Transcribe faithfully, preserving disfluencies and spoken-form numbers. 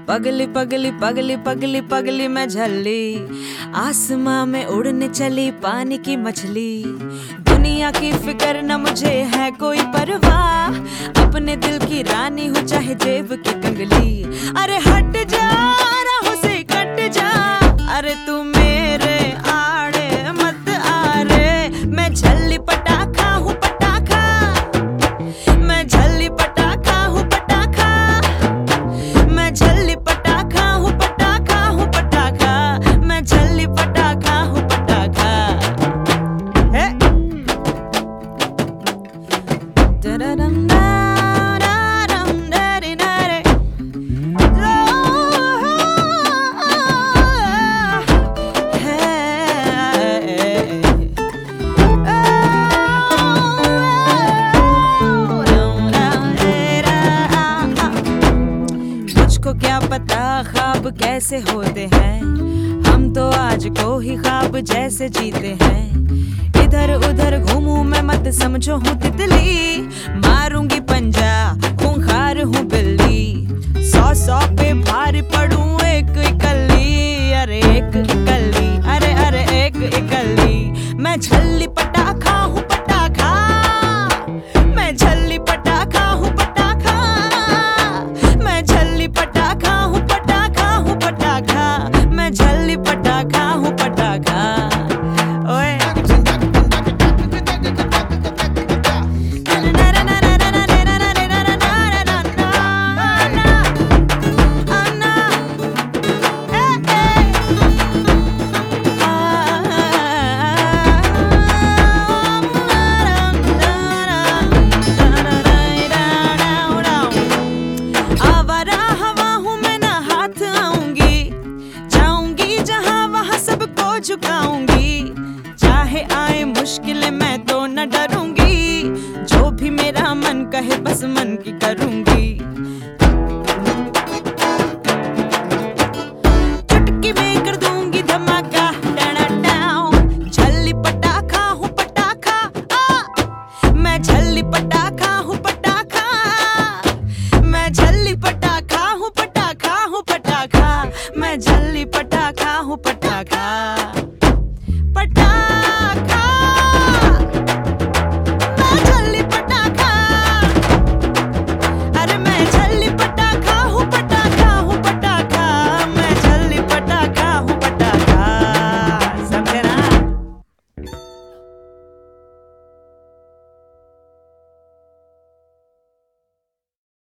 पगली पगली पगली पगली पगली मैं झल्ली, आसमां में उड़ने चली पानी की मछली। दुनिया की फिक्र न मुझे है कोई परवाह, अपने दिल की रानी हूँ चाहे जेब की कंगली। अरे हट जा राहों से कट जा, अरे तू मेरे आड़े मत आ रे। मैं झल्ली पटाखा हूँ पटाखा, मैं झल्ली पटाखा हूँ पटाखा, मैं झल्ली पटाखा हूँ पटाखा हूँ पटाखा, मैं झल्ली पटाखा हूँ पटाखा। हे दरदम दारदम दरे दरे, मुझको क्या पता ख्वाब कैसे होते हैं, हम तो आज को ही ख्वाब जैसे जीते हैं। इधर उधर घूमूं मैं मत समझो हूँ तितली, मारूंगी पंजा खूंखार हूँ बिल्ली। सौ सौ पे भारी पड़ूं एक इकल्ली, अरे एक इकल्ली, अरे अरे एक इकल्ली। मैं झल्ली पटाखा हूँ पटाखा, मैं झल्ली पटाखा हूँ पटाखा, मैं झल्ली पटाखा हूँ पटाखा हूँ पटाखा, मैं झल्ली पटाखा हूँ पटाखा। ओए झुकाऊंगी, चाहे आए मुश्किलें मैं तो न डरूंगी, जो भी मेरा मन कहे बस मन की करूंगी। चुटकी में कर दूंगी धमाका, झल्ली पटाखा हूँ पटाखा, आ मैं झल्ली